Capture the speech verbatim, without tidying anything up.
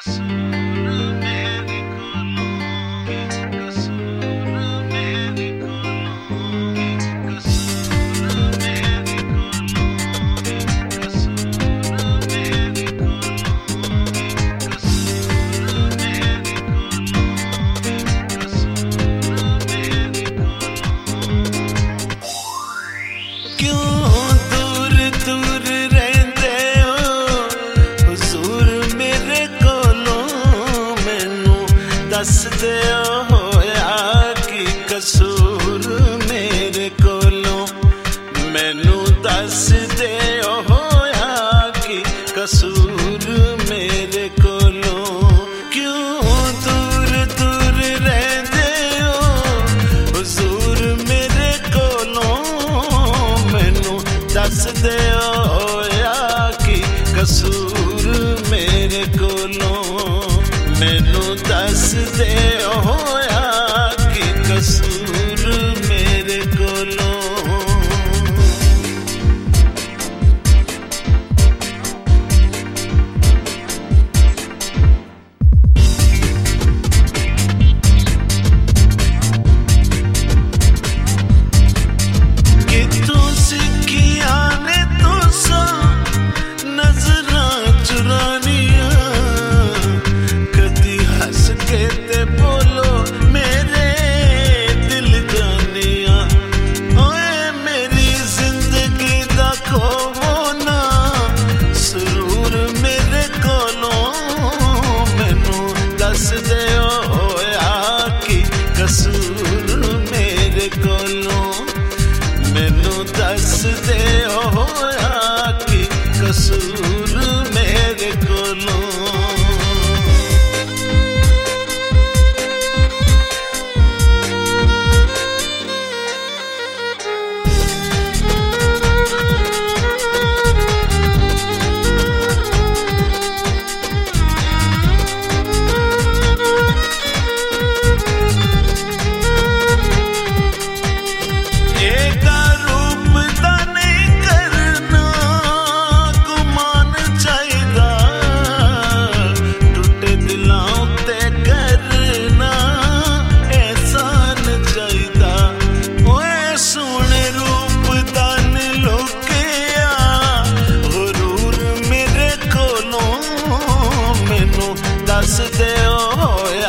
दस दे होया की कसूर मेरे कोलों, मैनू दस दे होया की कसूर मेरे कोलों। क्यों दूर दूर रहंदे हो हुजूर मेरे कोलों, मैनू दस दे होया की कसूर मेरे कोलों, मैनू दस दे होया की कसूर मेरे कोलों। कितों सिखिया ने तुसा नजरां चुरानियां, कहते बोलो मेरे दिल जानिया। ओए मेरी जिंदगी दा खोवो ना सुरूर मेरे कोलों, मैनू दस दे होया की कसूर मेरे कोलों, मैनू दस दे होया की कसूर मेरे कोलों। दस दे होया